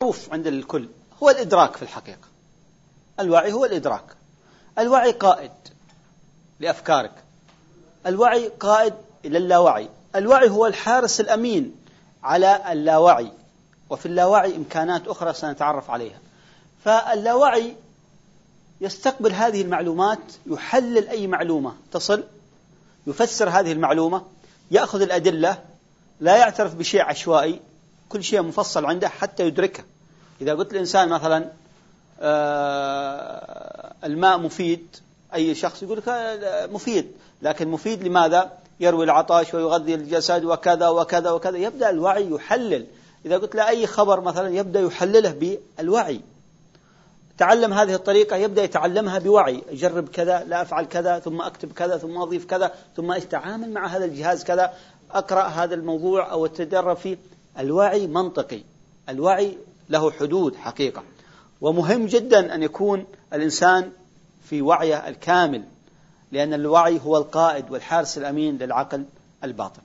معروف عند الكل هو الإدراك في الحقيقة. الوعي هو الإدراك. الوعي قائد لأفكارك، الوعي قائد إلى اللاوعي. الوعي هو الحارس الأمين على اللاوعي، وفي اللاوعي إمكانات أخرى سنتعرف عليها. فاللاوعي يستقبل هذه المعلومات، يحلل أي معلومة تصل، يفسر هذه المعلومة، يأخذ الأدلة، لا يعترف بشيء عشوائي، كل شيء مفصل عنده حتى يدركه. إذا قلت الإنسان مثلا الماء مفيد، أي شخص يقول لك مفيد، لكن مفيد لماذا؟ يروي العطش ويغذي الجسد وكذا وكذا وكذا. يبدأ الوعي يحلل. إذا قلت له أي خبر مثلا يبدأ يحلله بالوعي. تعلم هذه الطريقة، يبدأ يتعلمها بوعي. أجرب كذا، لا أفعل كذا، ثم أكتب كذا، ثم أضيف كذا، ثم أتعامل مع هذا الجهاز كذا، أقرأ هذا الموضوع أو أتدرب فيه. الوعي منطقي، الوعي له حدود حقيقة، ومهم جدا أن يكون الإنسان في وعيه الكامل، لأن الوعي هو القائد والحارس الأمين للعقل الباطن.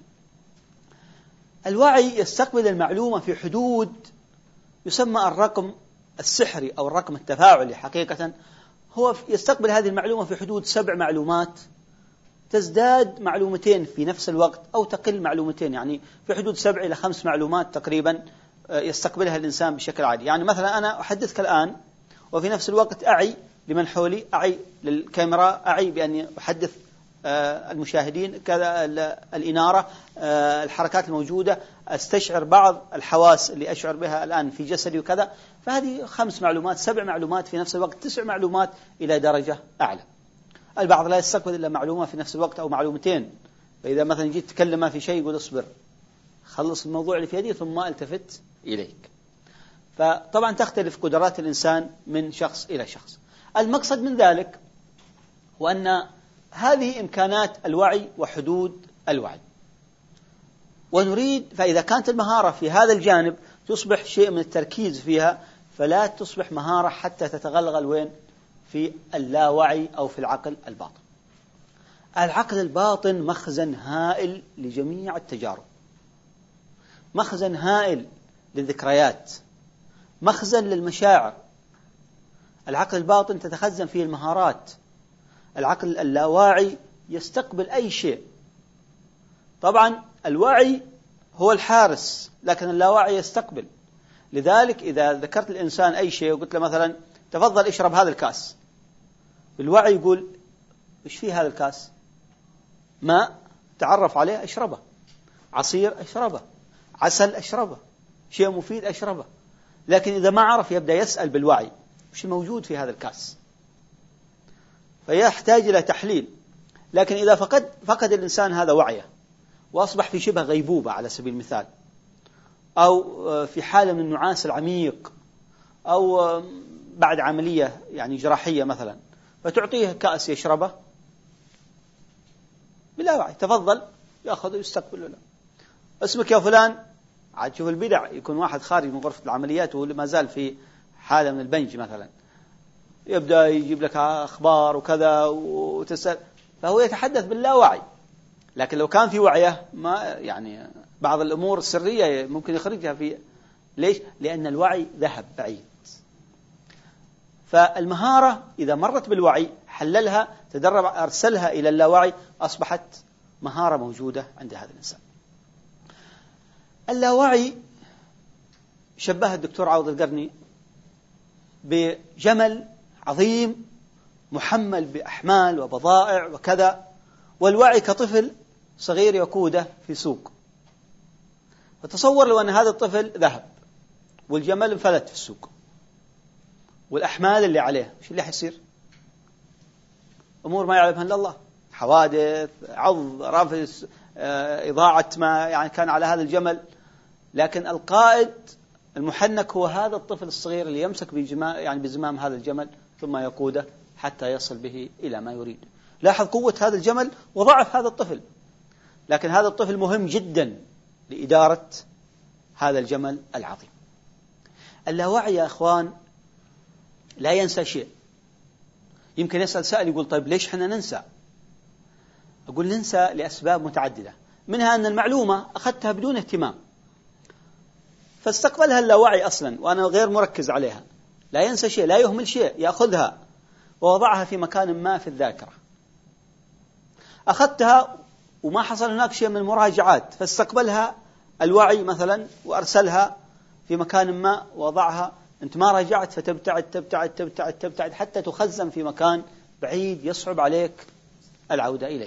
الوعي يستقبل المعلومة في حدود يسمى الرقم السحري أو الرقم التفاعلي. حقيقة هو يستقبل هذه المعلومة في حدود 7 معلومات، تزداد معلومتين في نفس الوقت أو تقل معلومتين، يعني في حدود 7 إلى 5 معلومات تقريبا يستقبلها الإنسان بشكل عادي. يعني مثلا أنا أحدثك الآن وفي نفس الوقت أعي لمن حولي، أعي للكاميرا، أعي بأني أحدث المشاهدين، كذا الإنارة، الحركات الموجودة، أستشعر بعض الحواس اللي أشعر بها الآن في جسدي وكذا. فهذه 5 معلومات، 7 معلومات في نفس الوقت، 9 معلومات إلى درجة أعلى. البعض لا يستقبل إلا معلومة في نفس الوقت أو معلومتين. فإذا مثلا جيت تكلم في شيء يقول اصبر، خلص الموضوع اللي في يدي ثم التفت إليك. فطبعا تختلف قدرات الإنسان من شخص إلى شخص. المقصد من ذلك هو أن هذه إمكانات الوعي وحدود الوعي، ونريد فإذا كانت المهارة في هذا الجانب تصبح شيء من التركيز فيها، فلا تصبح مهارة حتى تتغلغل وين؟ في اللاوعي أو في العقل الباطن. العقل الباطن مخزن هائل لجميع التجارب، مخزن هائل للذكريات، مخزن للمشاعر. العقل الباطن تتخزن فيه المهارات. العقل اللاواعي يستقبل أي شيء. طبعا الوعي هو الحارس، لكن اللاواعي يستقبل. لذلك إذا ذكرت الإنسان أي شيء وقلت له مثلا تفضل اشرب هذا الكاس، الوعي يقول إيش فيه هذا الكاس؟ ماء، تعرف عليه أشربه، عصير أشربه، عسل أشربه، شيء مفيد أشربه. لكن إذا ما عرف يبدأ يسأل بالوعي وش الموجود في هذا الكاس، فيحتاج إلى تحليل. لكن إذا فقد الإنسان هذا وعيه وأصبح في شبه غيبوبة على سبيل المثال، أو في حالة من النعاس العميق، أو بعد عملية يعني جراحية مثلا، فتعطيه كأس يشربه بلا وعي، تفضل يأخذ ويستقبل له. اسمك يا فلان، عاد شوف البدع، يكون واحد خارج من غرفة العمليات وهو ما زال في حالة من البنج مثلا، يبدأ يجيب لك أخبار وكذا وتسأل، فهو يتحدث باللاوعي. لكن لو كان في وعيه ما يعني بعض الأمور السرية ممكن يخرجها في. ليش؟ لأن الوعي ذهب بعيد. فالمهارة إذا مرت بالوعي حللها، تدرب، أرسلها إلى اللاوعي، أصبحت مهارة موجودة عند هذا الإنسان. اللاوعي شبه الدكتور عوض القرني بجمل عظيم محمل بأحمال وبضائع وكذا، والوعي كطفل صغير يقوده في سوق. فتصور لو أن هذا الطفل ذهب والجمل انفلت في السوق والأحمال اللي عليه، وش اللي حيصير؟ أمور ما يعلمها إلا الله، حوادث، عض، رفس، إضاعة ما يعني كان على هذا الجمل. لكن القائد المحنك هو هذا الطفل الصغير اللي يمسك بزمام هذا الجمل ثم يقوده حتى يصل به إلى ما يريد. لاحظ قوة هذا الجمل وضعف هذا الطفل، لكن هذا الطفل مهم جدا لإدارة هذا الجمل العظيم. اللاوعي يا أخوان لا ينسى شيء. يمكن يسأل سائل يقول طيب ليش احنا ننسى؟ أقول ننسى لأسباب متعددة، منها أن المعلومة أخذتها بدون اهتمام، فاستقبلها اللاوعي أصلا وأنا غير مركز عليها، لا ينسى شيء، لا يهمل شيء، يأخذها ووضعها في مكان ما في الذاكرة. أخذتها وما حصل هناك شيء من المراجعات، فاستقبلها الوعي مثلا وأرسلها في مكان ما ووضعها، أنت ما راجعت فتبتعد تبتعد تبتعد تبتعد حتى تخزن في مكان بعيد يصعب عليك العودة إليه.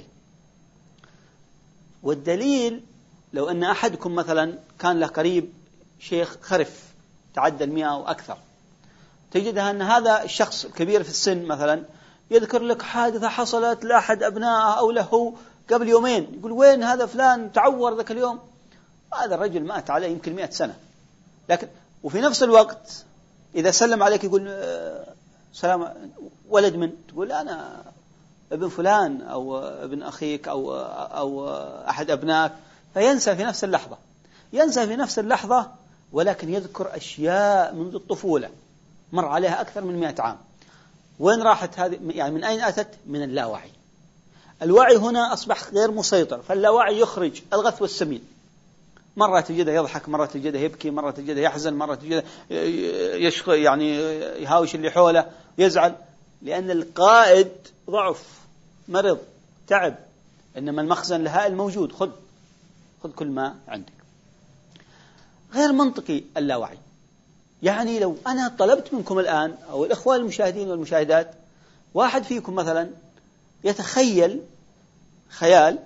والدليل لو أن أحدكم مثلا كان له قريب شيخ خرف تعدى 100 أو أكثر، تجدها أن هذا الشخص الكبير في السن مثلا يذكر لك حادثة حصلت لأحد أبنائه أو له قبل يومين، يقول وين هذا فلان تعور ذاك اليوم، هذا الرجل مات عليه يمكن 100 سنة. لكن وفي نفس الوقت إذا سلم عليك يقول سلام، ولد من؟ تقول أنا ابن فلان أو ابن أخيك أو أحد أبنائك، فينسى في نفس اللحظة، ينسى في نفس اللحظة، ولكن يذكر أشياء منذ الطفولة مر عليها أكثر من 100 عام. وين راحت هذه؟ يعني من أين أتت؟ من اللاوعي. الوعي هنا أصبح غير مسيطر، فاللاوعي يخرج الغث والسمين، مرة تجده يضحك، مرة تجده يبكي، مرة تجده يحزن، مرة تجده يعني يهاوش اللي حوله، يزعل، لأن القائد ضعف، مرض، تعب، إنما المخزن الهائل موجود، خذ كل ما عندك. غير منطقي اللاوعي. يعني لو أنا طلبت منكم الآن أو الإخوة المشاهدين والمشاهدات، واحد فيكم مثلا يتخيل خيال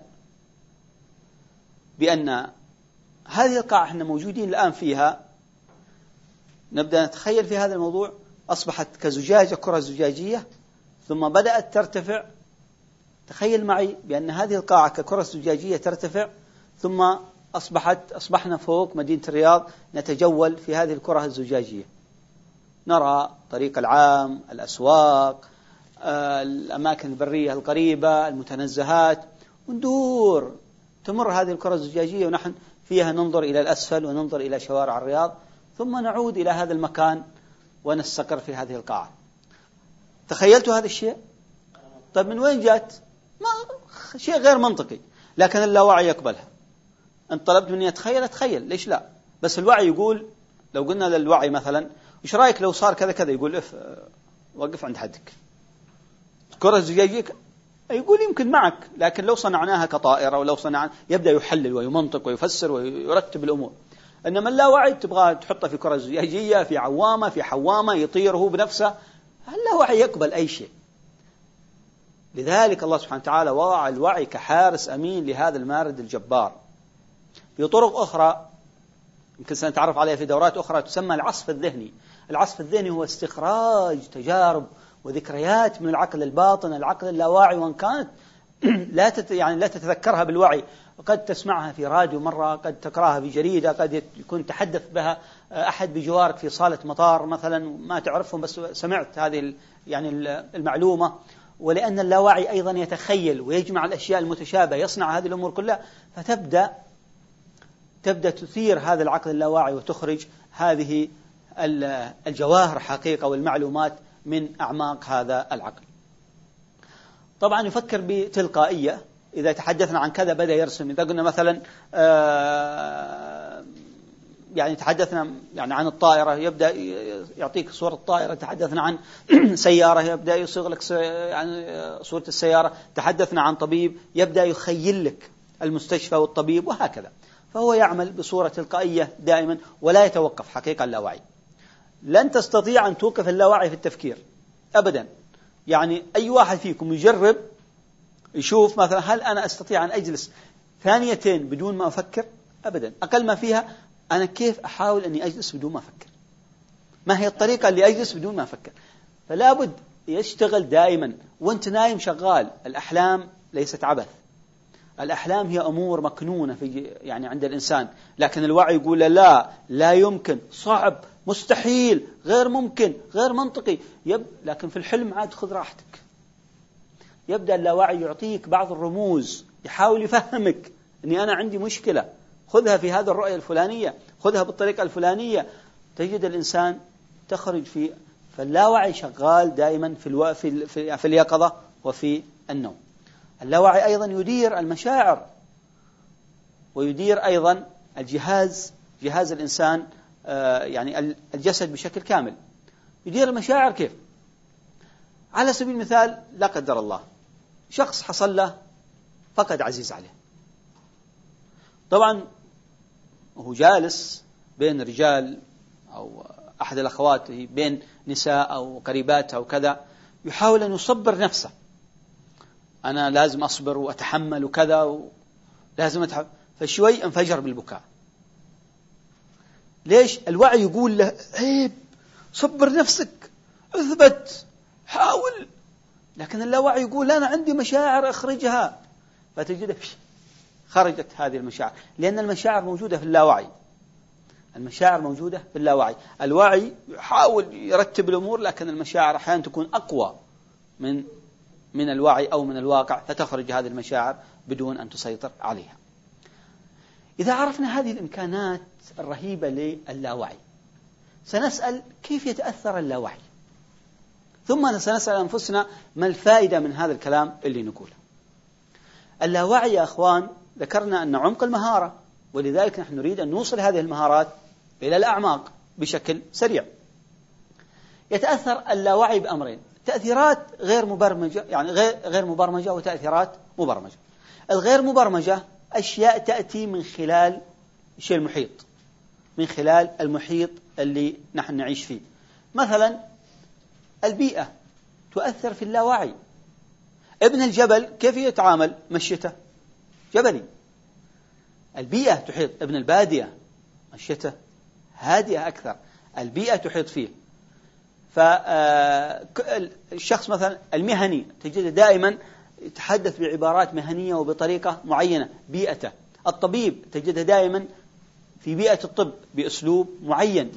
بأن هذه القاعة احنا موجودين الآن فيها، نبدأ نتخيل في هذا الموضوع، أصبحت كزجاجة، كرة زجاجية، ثم بدأت ترتفع. تخيل معي بأن هذه القاعة ككرة زجاجية ترتفع، ثم أصبحنا فوق مدينة الرياض نتجول في هذه الكرة الزجاجية، نرى طريق العام، الأسواق، الأماكن البرية القريبة، المتنزهات، وندور تمر هذه الكرة الزجاجية ونحن فيها ننظر إلى الأسفل وننظر إلى شوارع الرياض، ثم نعود إلى هذا المكان ونستقر في هذه القاعة. تخيلتوا هذا الشيء؟ طيب من وين جاءت؟ شيء غير منطقي، لكن اللاوعي يقبلها. أنت طلبت مني أتخيل، ليش لا؟ بس الوعي يقول، لو قلنا للوعي مثلا إيش رأيك لو صار كذا كذا، يقول وقف عند حدك. الكرة الزجاجية يقول يمكن معك، لكن لو صنعناها كطائرة ولو صنعنا، يبدأ يحلل ويمنطق ويفسر ويرتب الأمور. إنما اللاوعي تبغى تحطه في كرة زجاجية، في عوامة، في حوامة، يطير هو بنفسه. اللاوعي يقبل أي شيء. لذلك الله سبحانه وتعالى وضع الوعي كحارس أمين لهذا المارد الجبار. في طرق أخرى يمكن سنتعرف عليها في دورات أخرى تسمى العصف الذهني. العصف الذهني هو استخراج تجارب وذكريات من العقل الباطن، العقل اللاواعي، وإن كانت لا تتذكرها بالوعي، قد تسمعها في راديو مرة، قد تقرأها في جريدة، قد يكون تحدث بها أحد بجوارك في صالة مطار مثلا ما تعرفهم بس سمعت هذه المعلومة. ولأن اللاواعي أيضا يتخيل ويجمع الأشياء المتشابهة، يصنع هذه الأمور كلها، فتبدأ تثير هذا العقل اللاواعي وتخرج هذه الجواهر حقيقة والمعلومات من أعماق هذا العقل. طبعا يفكر بتلقائية، إذا تحدثنا عن كذا بدأ يرسم. إذا قلنا مثلا تحدثنا عن الطائرة، يبدأ يعطيك صورة الطائرة. تحدثنا عن سيارة، يبدأ يصيغ لك صورة السيارة. تحدثنا عن طبيب، يبدأ يخيل لك المستشفى والطبيب، وهكذا. فهو يعمل بصورة تلقائية دائما ولا يتوقف. حقيقة اللاوعي لن تستطيع أن توقف اللاوعي في التفكير أبدا. يعني أي واحد فيكم يجرب يشوف مثلا هل أنا أستطيع أن أجلس ثانيتين بدون ما أفكر؟ أبدا. أقل ما فيها أنا كيف أحاول أني أجلس بدون ما أفكر؟ ما هي الطريقة اللي أجلس بدون ما أفكر؟ فلا بد يشتغل دائما وانت نايم شغال. الأحلام ليست عبث، الأحلام هي أمور مكنونة في عند الإنسان، لكن الوعي يقول لا يمكن، صعب، مستحيل، غير ممكن، غير منطقي. لكن في الحلم عاد خذ راحتك. يبدأ اللاوعي يعطيك بعض الرموز، يحاول يفهمك أني أنا عندي مشكلة، خذها في هذا الرؤية الفلانية، خذها بالطريقة الفلانية. تجد الإنسان تخرج فاللاوعي شغال دائما في اليقظة وفي النوم. اللاوعي أيضا يدير المشاعر، ويدير أيضا جهاز الإنسان يعني الجسد بشكل كامل. يدير المشاعر كيف؟ على سبيل المثال، لا قدر الله شخص حصل له فقد عزيز عليه، طبعا هو جالس بين رجال أو أحد الأخوات بين نساء أو قريبات أو كذا، يحاول أن يصبر نفسه، أنا لازم أصبر وأتحمل وكذا ولازم أتحمل، فشوي انفجر بالبكاء. ليش؟ الوعي يقول له عيب، صبر نفسك، اثبت، حاول، لكن اللاوعي يقول أنا عندي مشاعر أخرجها، فتجد خرجت هذه المشاعر، لأن المشاعر موجودة في اللاوعي. المشاعر موجودة في اللاوعي. الوعي يحاول يرتب الأمور، لكن المشاعر أحيانا تكون أقوى من الوعي أو من الواقع، فتخرج هذه المشاعر بدون أن تسيطر عليها. إذا عرفنا هذه الإمكانات الرهيبة للاوعي، سنسأل كيف يتأثر اللاوعي، ثم سنسأل أنفسنا ما الفائدة من هذا الكلام اللي نقوله. اللاوعي يا أخوان، ذكرنا أن عمق المهارة، ولذلك نحن نريد أن نوصل هذه المهارات إلى الأعماق بشكل سريع. يتأثر اللاوعي بأمرين: تأثيرات غير مبرمجة، يعني غير مبرمجة، وتأثيرات مبرمجة. الغير مبرمجة أشياء تأتي من خلال الشيء المحيط، من خلال المحيط اللي نحن نعيش فيه. مثلا البيئة تؤثر في اللاوعي. ابن الجبل كيف يتعامل؟ مشيته جبلي. البيئة تحيط. ابن البادية مشيته هادئة أكثر، البيئة تحيط فيه. فالشخص مثلا المهني تجد دائما يتحدث بعبارات مهنية وبطريقة معينة، بيئته. الطبيب تجده دائما في بيئة الطب بأسلوب معين.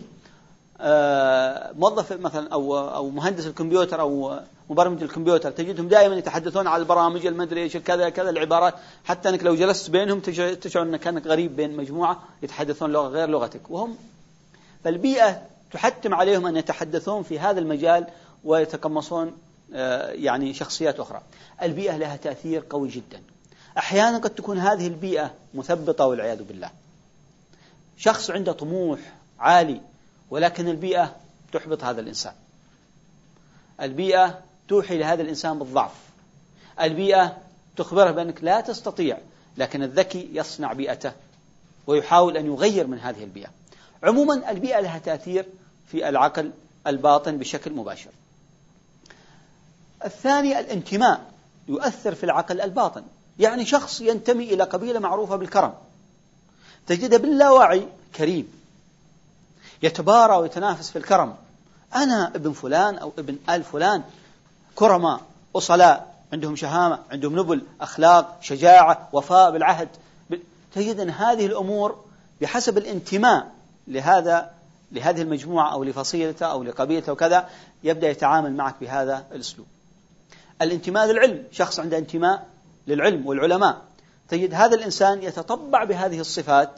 موظف مثلا أو مهندس الكمبيوتر أو مبرمج الكمبيوتر تجدهم دائما يتحدثون على البرامج المدري ايش كذا كذا، العبارات حتى انك لو جلست بينهم تشعر انك كانك غريب بين مجموعة يتحدثون لغة غير لغتك، وهم فالبيئة تحتم عليهم أن يتحدثون في هذا المجال ويتقمصون يعني شخصيات أخرى. البيئة لها تأثير قوي جدا. أحيانا قد تكون هذه البيئة مثبطة والعياذ بالله، شخص عنده طموح عالي ولكن البيئة تحبط هذا الإنسان. البيئة توحي لهذا الإنسان بالضعف. البيئة تخبره بأنك لا تستطيع، لكن الذكي يصنع بيئته ويحاول أن يغير من هذه البيئة. عموما البيئة لها تأثير في العقل الباطن بشكل مباشر. الثاني الانتماء يؤثر في العقل الباطن. يعني شخص ينتمي إلى قبيلة معروفة بالكرم، تجده باللاوعي كريم، يتبارى ويتنافس في الكرم. أنا ابن فلان أو ابن آل فلان كرماء أصلاء، عندهم شهامة، عندهم نبل، أخلاق، شجاعة، وفاء بالعهد. تجد أن هذه الأمور بحسب الانتماء لهذه المجموعة أو لفصيلته أو لقبيلته وكذا، يبدأ يتعامل معك بهذا الأسلوب. الانتماء للعلم، شخص عنده انتماء للعلم والعلماء، تجد هذا الإنسان يتطبع بهذه الصفات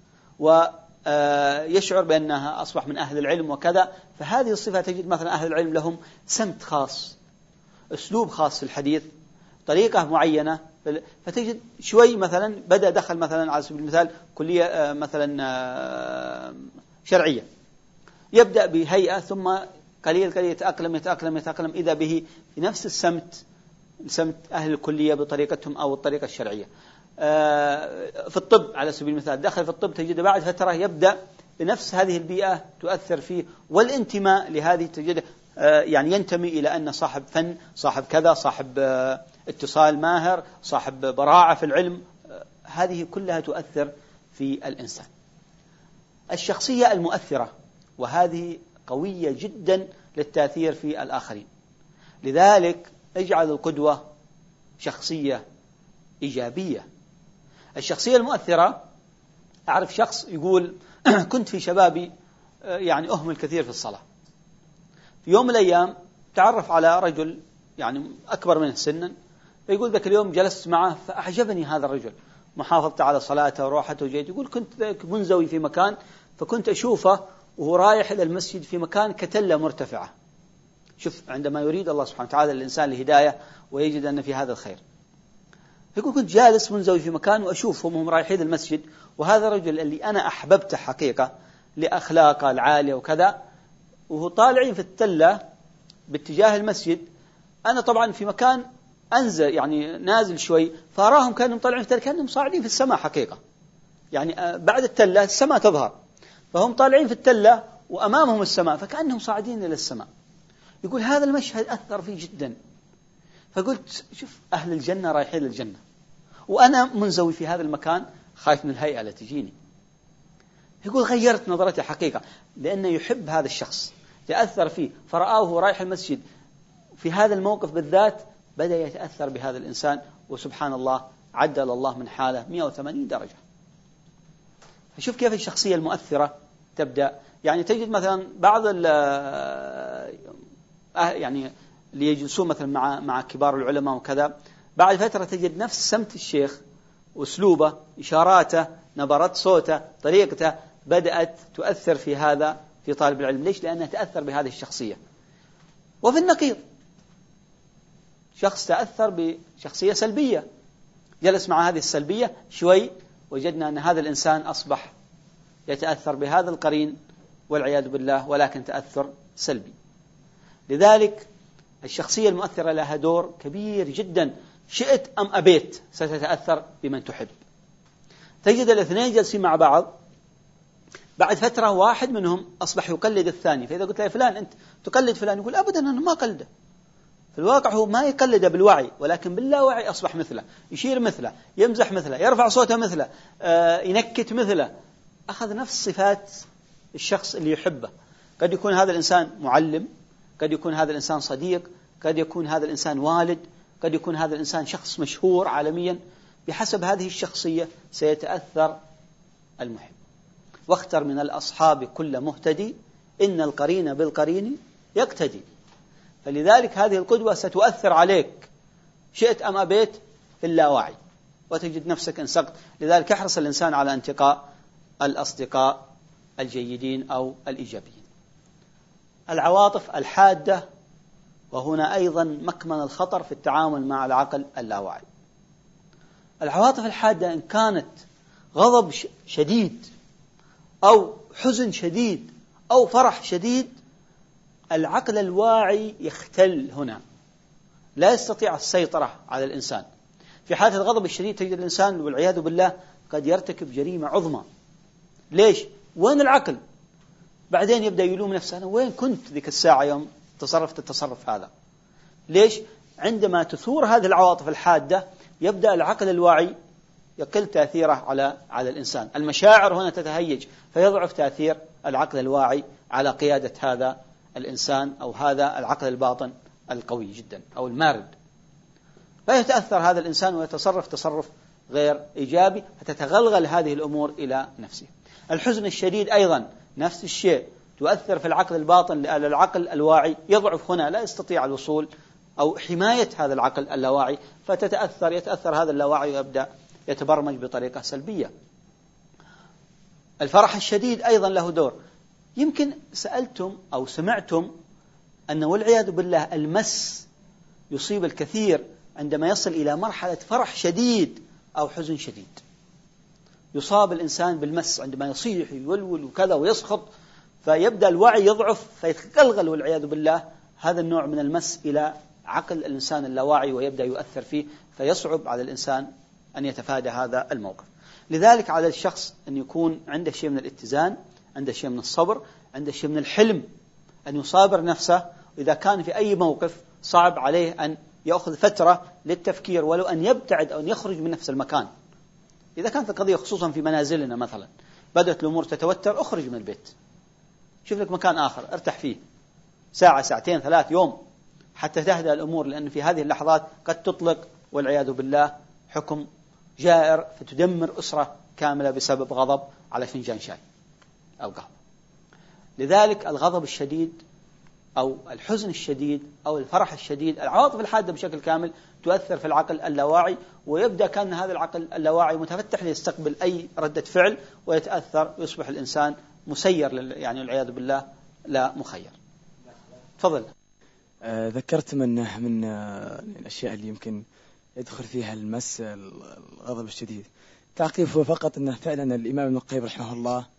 ويشعر بأنها أصبح من أهل العلم وكذا. فهذه الصفات تجد مثلا أهل العلم لهم سمت خاص، أسلوب خاص في الحديث، طريقة معينة. فتجد شوي مثلا بدأ دخل مثلا على سبيل المثال كلية مثلا شرعية، يبدأ بهيئة ثم قليل يتأقلم إذا به في نفس سمت أهل الكلية بطريقتهم أو الطريقة الشرعية. في الطب على سبيل المثال دخل في الطب، تجد بعد فترة يبدأ بنفس هذه البيئة تؤثر فيه، والانتماء لهذه تجد يعني ينتمي إلى أن صاحب فن، صاحب كذا، صاحب اتصال ماهر، صاحب براعة في العلم. هذه كلها تؤثر في الإنسان. الشخصية المؤثرة، وهذه قوية جدا للتأثير في الآخرين. لذلك اجعل القدوة شخصية إيجابية. الشخصية المؤثرة، أعرف شخص يقول كنت في شبابي يعني أهمل كثير في الصلاة. في يوم من الأيام تعرف على رجل يعني أكبر منه سنا، فيقول ذاك اليوم جلست معه فأعجبني هذا الرجل، محافظته على صلاته وروحته وجيته. يقول كنت منزوي في مكان، فكنت أشوفه وهو رايح إلى المسجد في مكان كتلة مرتفعة. شوف عندما يريد الله سبحانه وتعالى الإنسان الهداية ويجد أن في هذا الخير. يقول كنت جالس منزوي في مكان وأشوفهم وهم رايحين المسجد، وهذا الرجل اللي أنا أحببته حقيقة لأخلاقه العالية وكذا، وهو طالعين في التلة باتجاه المسجد. أنا طبعا في مكان أنزل يعني نازل شوي، فأراهم كانوا طالعين في التلة كانهم صاعدين في السماء حقيقة، يعني بعد التلة السماء تظهر، فهم طالعين في التلة وأمامهم السماء فكأنهم صاعدين إلى السماء. يقول هذا المشهد أثر فيه جدا، فقلت شوف أهل الجنة رايحين للجنة وأنا منزوي في هذا المكان خايف من الهيئة اللي تجيني. يقول غيرت نظرتي حقيقة، لأنه يحب هذا الشخص، تأثر فيه، فرآه رايح المسجد في هذا الموقف بالذات بدأ يتأثر بهذا الإنسان، وسبحان الله عدل الله من حاله 180 درجة. فشوف كيف الشخصية المؤثرة تبدأ. يعني تجد مثلا بعض يعني اللي يجلسون مثلا مع كبار العلماء وكذا، بعد فترة تجد نفس سمت الشيخ وأسلوبه، إشاراته، نبرات صوته، طريقته بدأت تؤثر في هذا في طالب العلم. ليش؟ لأنه تأثر بهذه الشخصية. وفي النقيض شخص تأثر بشخصية سلبية، جلس مع هذه السلبية شوي، وجدنا أن هذا الإنسان أصبح يتأثر بهذا القرين والعياذ بالله، ولكن تأثر سلبي. لذلك الشخصية المؤثرة لها دور كبير جدا، شئت أم أبيت ستتأثر بمن تحب. تجد الاثنين جالسين مع بعض، بعد فترة واحد منهم أصبح يقلد الثاني، فإذا قلت له فلان أنت تقلد فلان، يقول أبدا أنا ما أقلده. في الواقع هو ما يقلده بالوعي، ولكن باللاوعي أصبح مثله، يشير مثله، يمزح مثله، يرفع صوته مثله، ينكت مثله، أخذ نفس صفات الشخص اللي يحبه. قد يكون هذا الإنسان معلم، قد يكون هذا الإنسان صديق، قد يكون هذا الإنسان والد، قد يكون هذا الإنسان شخص مشهور عالميا. بحسب هذه الشخصية سيتأثر المحب. واختر من الأصحاب كل مهتدي، إن القرين بالقرين يقتدي. فلذلك هذه القدوة ستؤثر عليك شئت أم أبيت في اللاوعي، وتجد نفسك انسقط. لذلك يحرص الإنسان على انتقاء الأصدقاء الجيدين أو الإيجابيين. العواطف الحادة، وهنا أيضا مكمن الخطر في التعامل مع العقل اللاواعي. العواطف الحادة إن كانت غضب شديد أو حزن شديد أو فرح شديد، العقل الواعي يختل هنا، لا يستطيع السيطرة على الإنسان. في حالة الغضب الشديد تجد الإنسان والعياذ بالله قد يرتكب جريمة عظمى. ليش؟ وين العقل؟ بعدين يبدأ يلوم نفسه، أنا وين كنت ذيك الساعة يوم تصرفت التصرف هذا؟ ليش؟ عندما تثور هذه العواطف الحادة يبدأ العقل الواعي يقل تأثيره على الإنسان. المشاعر هنا تتهيج، فيضعف تأثير العقل الواعي على قيادة هذا الإنسان أو هذا العقل الباطن القوي جدا أو المارد، فيتأثر هذا الإنسان ويتصرف تصرف غير إيجابي، فتتغلغل هذه الأمور إلى نفسه. الحزن الشديد أيضا نفس الشيء، تؤثر في العقل الباطن، لأن العقل الواعي يضعف هنا، لا يستطيع الوصول أو حماية هذا العقل اللاواعي، يتأثر هذا اللاواعي ويبدأ يتبرمج بطريقة سلبية. الفرح الشديد أيضا له دور. يمكن سألتم أو سمعتم أن والعياذ بالله المس يصيب الكثير عندما يصل إلى مرحلة فرح شديد أو حزن شديد. يصاب الإنسان بالمس عندما يصيح ويولول وكذا ويسخط، فيبدأ الوعي يضعف فيتغلغل والعياذ بالله هذا النوع من المس إلى عقل الإنسان اللاواعي ويبدأ يؤثر فيه، فيصعب على الإنسان أن يتفادى هذا الموقف. لذلك على الشخص أن يكون عنده شيء من الاتزان، عنده شيء من الصبر، عنده شيء من الحلم، أن يصابر نفسه. إذا كان في أي موقف صعب عليه أن يأخذ فترة للتفكير، ولو أن يبتعد أو أن يخرج من نفس المكان. إذا كانت القضية خصوصا في منازلنا مثلا بدأت الأمور تتوتر، أخرج من البيت، شوف لك مكان آخر ارتاح فيه ساعة، ساعتين، 3 يوم، حتى تهدأ الأمور. لأن في هذه اللحظات قد تطلق والعياذ بالله حكم جائر فتدمر أسرة كاملة بسبب غضب على فنجان شاي أو قهوة. لذلك الغضب الشديد أو الحزن الشديد أو الفرح الشديد، العواطف الحادة بشكل كامل تؤثر في العقل اللاواعي، ويبدأ كان هذا العقل اللاواعي متفتح ليستقبل أي ردة فعل ويتأثر، ويصبح الإنسان مسير يعني العياذ بالله لا مخير. تفضل. ذكرت من الأشياء اللي يمكن يدخل فيها المس الغضب الشديد. تعقيبه فقط أنه فعلا الإمام ابن القيم رحمه الله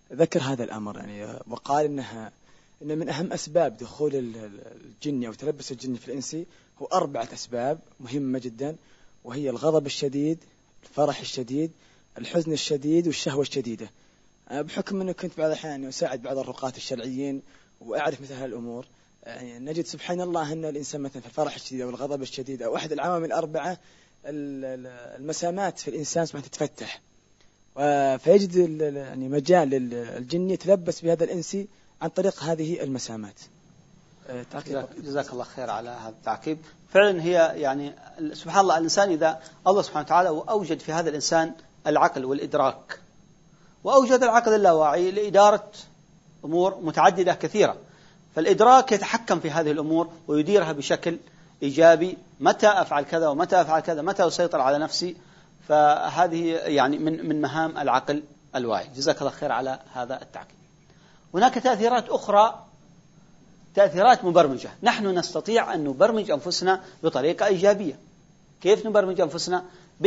ذكر هذا الأمر يعني، وقال إن من أهم أسباب دخول الجن أو تلبس الجن في الإنسي هو 4 أسباب مهمة جدا، وهي الغضب الشديد، الفرح الشديد، الحزن الشديد، والشهوة الشديدة. بحكم أنه كنت بعض الأحيان أساعد بعض الرقاة الشرعيين وأعرف مثل هالأمور، يعني نجد سبحان الله أن الإنسان مثلا في الفرح الشديد أو الغضب الشديد أو أحد العوامل 4 المسامات في الإنسان سبحانه تتفتح، فيجد يعني مجال للجن يتلبس بهذا الإنسي عن طريق هذه المسامات. جزاك الله خير على هذا التعقيب. فعلا هي يعني سبحان الله، الإنسان إذا الله سبحانه وتعالى أوجد في هذا الإنسان العقل والإدراك، وأوجد العقل اللاواعي لإدارة أمور متعددة كثيرة، فالإدراك يتحكم في هذه الأمور ويديرها بشكل إيجابي، متى أفعل كذا ومتى أفعل كذا، متى أسيطر على نفسي. فهذه يعني من مهام العقل الواعي. جزاك الله خير على هذا التعقيب. هناك تأثيرات أخرى، تأثيرات مبرمجة. نحن نستطيع أن نبرمج أنفسنا بطريقة إيجابية. كيف نبرمج أنفسنا؟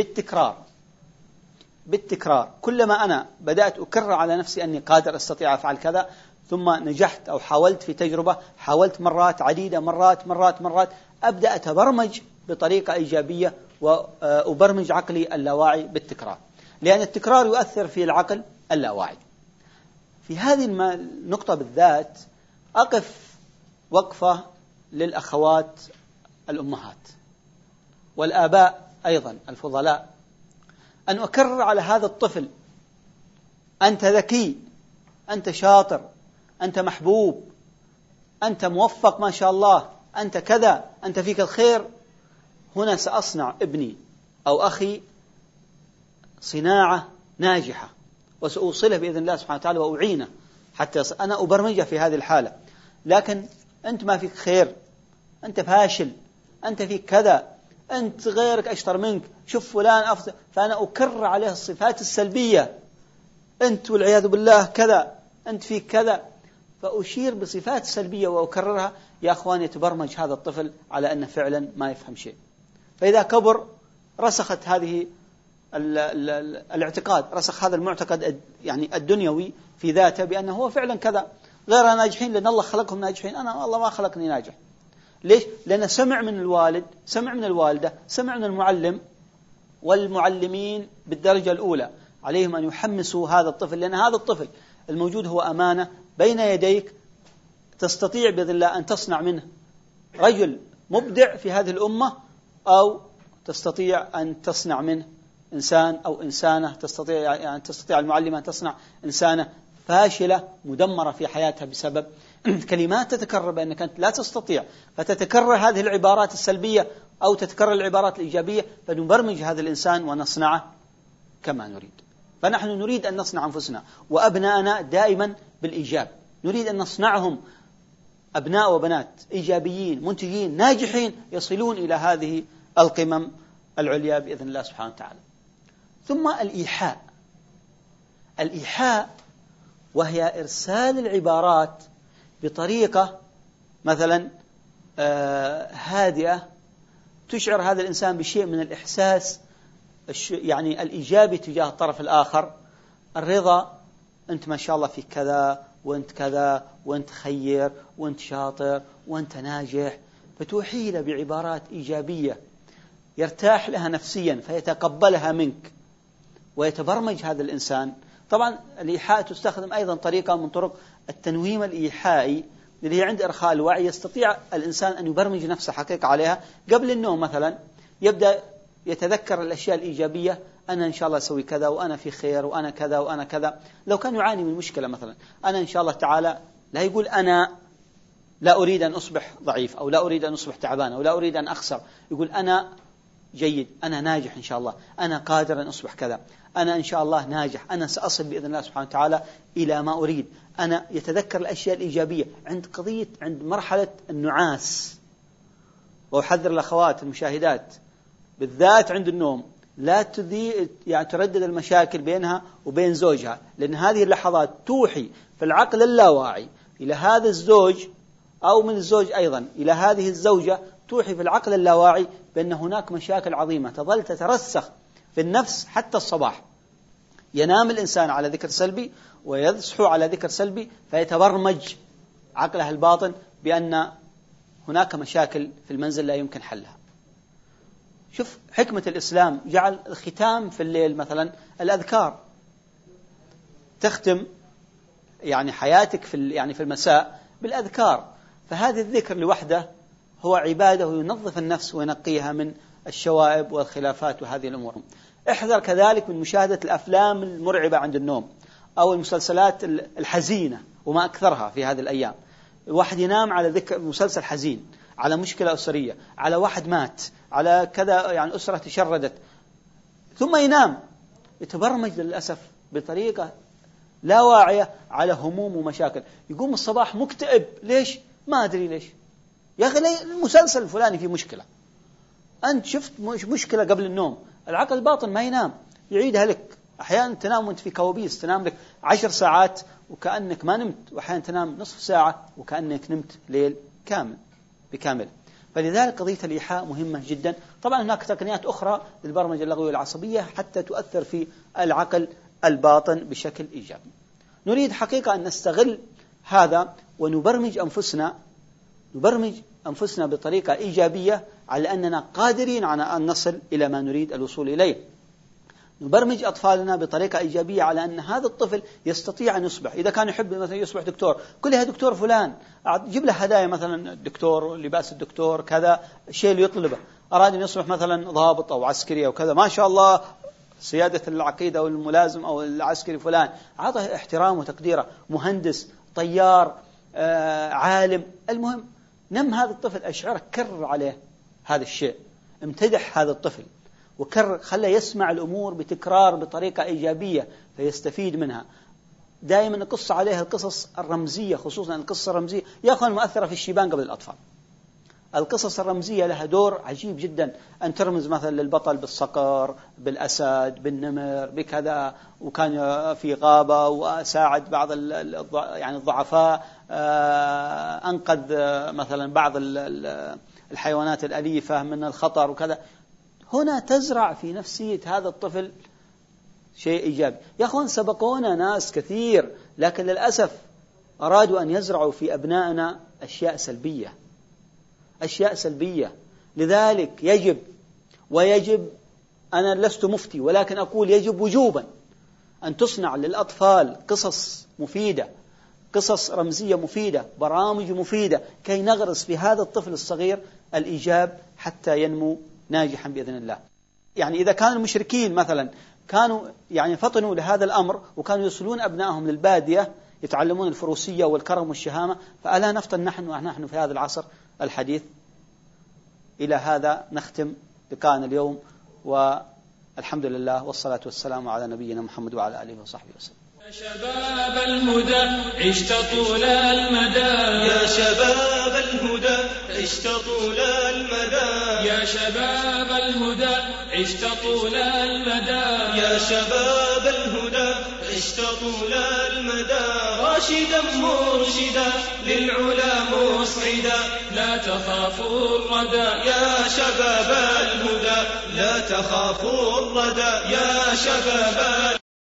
بالتكرار. كلما أنا بدأت أكرر على نفسي أني قادر أستطيع أفعل كذا، ثم نجحت أو حاولت في تجربة، حاولت مرات عديدة، مرات، أبدأ أتبرمج بطريقة إيجابية وأبرمج عقلي اللاواعي بالتكرار، لأن التكرار يؤثر في العقل اللاواعي. في هذه النقطة بالذات أقف وقفة للأخوات الأمهات والآباء أيضا الفضلاء، أن أكرر على هذا الطفل: أنت ذكي، أنت شاطر، أنت محبوب، أنت موفق ما شاء الله، أنت كذا، أنت فيك الخير. هنا سأصنع ابني أو أخي صناعة ناجحة، وسأوصله بإذن الله سبحانه وتعالى وأعينه حتى أنا أبرمجه في هذه الحالة. لكن أنت ما فيك خير، أنت فاشل، أنت فيك كذا، أنت غيرك أشطر منك، شوف فلان أفضل، فأنا أكرر عليه الصفات السلبية: أنت والعياذ بالله كذا، أنت فيك كذا، فأشير بصفات سلبية وأكررها. يا أخوان، يتبرمج هذا الطفل على أنه فعلا ما يفهم شيء. فإذا كبر رسخت هذه الاعتقاد، رسخ هذا المعتقد يعني الدنيوي في ذاته بأنه هو فعلا كذا. غيرنا ناجحين لأن الله خلقهم ناجحين، أنا الله ما خلقني ناجح. ليش؟ لأنه سمع من الوالد، سمع من الوالدة، سمع من المعلم، والمعلمين بالدرجة الأولى عليهم أن يحمسوا هذا الطفل، لأن هذا الطفل الموجود هو أمانة بين يديك، تستطيع بإذن الله أن تصنع منه رجل مبدع في هذه الأمة، أو تستطيع أن تصنع منه إنسان أو إنسانة، تستطيع المعلمة أن تصنع إنسانة فاشلة مدمرة في حياتها بسبب كلمات تتكرر بأنك أنت لا تستطيع، فتتكرر هذه العبارات السلبية أو تتكرر العبارات الإيجابية، فنبرمج هذا الإنسان ونصنعه كما نريد. فنحن نريد أن نصنع أنفسنا وأبناءنا دائما بالإيجاب، نريد أن نصنعهم أبناء وبنات إيجابيين منتجين ناجحين يصلون إلى هذه القمم العليا بإذن الله سبحانه وتعالى. ثم الإيحاء وهي إرسال العبارات بطريقة مثلا هادئة تشعر هذا الإنسان بشيء من الإحساس يعني الإيجابي تجاه الطرف الآخر. الرضا: أنت ما شاء الله فيك كذا، وأنت كذا، وأنت خير، وأنت شاطر، وأنت ناجح، فتوحي له بعبارات إيجابية يرتاح لها نفسيا فيتقبلها منك ويتبرمج هذا الإنسان. طبعا الإيحاء تستخدم أيضا طريقة من طرق التنويم الإيحائي، اللي هي عند إرخاء الوعي يستطيع الإنسان أن يبرمج نفسه حقيقة عليها. قبل النوم مثلا يبدأ يتذكر الأشياء الإيجابية: أنا إن شاء الله أسوي كذا، وأنا في خير، وأنا كذا وأنا كذا. لو كان يعاني من مشكلة مثلا، أنا إن شاء الله تعالى، لا يقول أنا لا أريد أن أصبح ضعيف، أو لا أريد أن أصبح تعبان، أو لا أريد أن أخسر. يقول أنا جيد، أنا ناجح إن شاء الله، أنا قادر أن أصبح كذا، أنا إن شاء الله ناجح، أنا سأصل بإذن الله سبحانه وتعالى إلى ما أريد. أنا يتذكر الأشياء الإيجابية عند مرحلة النعاس. وأحذر الأخوات المشاهدات بالذات عند النوم لا تردد المشاكل بينها وبين زوجها، لأن هذه اللحظات توحي في العقل اللاواعي إلى هذا الزوج، أو من الزوج أيضا إلى هذه الزوجة، توحي في العقل اللاواعي بأن هناك مشاكل عظيمة تظل تترسخ في النفس حتى الصباح. ينام الإنسان على ذكر سلبي ويصحو على ذكر سلبي، فيتبرمج عقله الباطن بأن هناك مشاكل في المنزل لا يمكن حلها. شوف حكمة الإسلام، جعل الختام في الليل مثلا الأذكار، تختم يعني حياتك في المساء بالأذكار، فهذا الذكر لوحده هو عبادة وينظف النفس وينقيها من الشوائب والخلافات وهذه الأمور. احذر كذلك من مشاهدة الأفلام المرعبة عند النوم أو المسلسلات الحزينة، وما أكثرها في هذه الأيام. الواحد ينام على ذكر مسلسل حزين، على مشكلة أسرية، على واحد مات، على كذا يعني أسرة تشردت، ثم ينام يتبرمج للأسف بطريقة لا واعية على هموم ومشاكل. يقوم الصباح مكتئب، ليش؟ ما أدري ليش. يا أخي المسلسل الفلاني فيه مشكلة، أنت شفت مشكلة قبل النوم، العقل الباطن ما ينام، يعيدها لك. أحيانا تنام وأنت في كوابيس، تنام لك 10 ساعات وكأنك ما نمت، وأحيانا تنام نصف ساعة وكأنك نمت ليل كامل بكامل. فلذلك قضية الإيحاء مهمة جدا. طبعا هناك تقنيات أخرى للبرمجة اللغوية العصبية حتى تؤثر في العقل الباطن بشكل إيجابي. نريد حقيقة أن نستغل هذا ونبرمج أنفسنا بطريقة إيجابية على أننا قادرين على أن نصل إلى ما نريد الوصول إليه. نبرمج أطفالنا بطريقة إيجابية على أن هذا الطفل يستطيع أن يصبح، إذا كان يحب مثلا يصبح دكتور، كلها دكتور فلان، جيب له هدايا مثلا الدكتور، لباس الدكتور، كذا الشيء اللي يطلبه. أراد أن يصبح مثلا ضابط أو عسكري أو كذا، ما شاء الله سيادة العقيدة أو الملازم أو العسكري فلان، أعطه احترام وتقديره. مهندس، طيار، عالم، المهم نم هذا الطفل، أشعرك كرر عليه هذا الشيء، امتدح هذا الطفل وكرر، خليه يسمع الأمور بتكرار بطريقة إيجابية فيستفيد منها. دائما نقص عليها القصص الرمزية، خصوصا القصة الرمزية يا أخوان مؤثرة في الشيبان قبل الأطفال. القصص الرمزية لها دور عجيب جدا، أن ترمز مثلا للبطل بالصقر، بالأسد، بالنمر، بكذا، وكان في غابة وساعد بعض يعني الضعفاء، أنقذ مثلا بعض الحيوانات الأليفة من الخطر وكذا. هنا تزرع في نفسية هذا الطفل شيء إيجابي. يا أخوان سبقونا ناس كثير، لكن للأسف أرادوا أن يزرعوا في أبنائنا أشياء سلبية. لذلك يجب أنا لست مفتي، ولكن أقول يجب وجوبا أن تصنع للأطفال قصص مفيدة، قصص رمزية مفيدة، برامج مفيدة، كي نغرس في هذا الطفل الصغير الإيجاب حتى ينمو ناجحا بإذن الله. يعني إذا كان المشركين مثلا كانوا يعني فطنوا لهذا الأمر وكانوا يوصلون أبنائهم للبادية يتعلمون الفروسية والكرم والشهامة، فألا نفطن نحن في هذا العصر الحديث؟ إلى هذا نختم لقاءنا اليوم، والحمد لله والصلاة والسلام على نبينا محمد وعلى آله وصحبه وسلم. يا شباب الهدى عشت طول المدى، يا شباب الهدى عشت طول المدى، يا شباب الهدى عشت طول المدى، يا شباب الهدى عشت طول المدى، راشدا مرشدا للعلا مصعدا، لا تخافوا الردى يا شباب الهدى، لا تخافوا الردى يا شباب